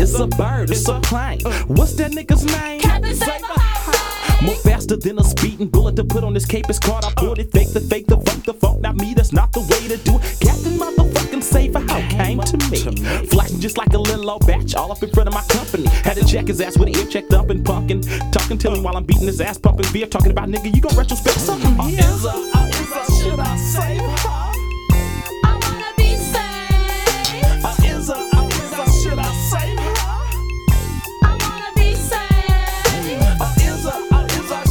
It's a bird, it's a plane. What's that nigga's name? Captain Saber. More faster than a speeding bullet to put on this cape is caught. I pulled it, fake, the funk, not me, that's not the way to do it. Captain motherfucking Saber, how came to me. Flashing just like a little old batch, all up in front of my company. Had to check his ass with an ear checked up and punkin'. Talking to him while I'm beating his ass, pumping beer. Talking about nigga, you gon' retrospect something here. Should I say?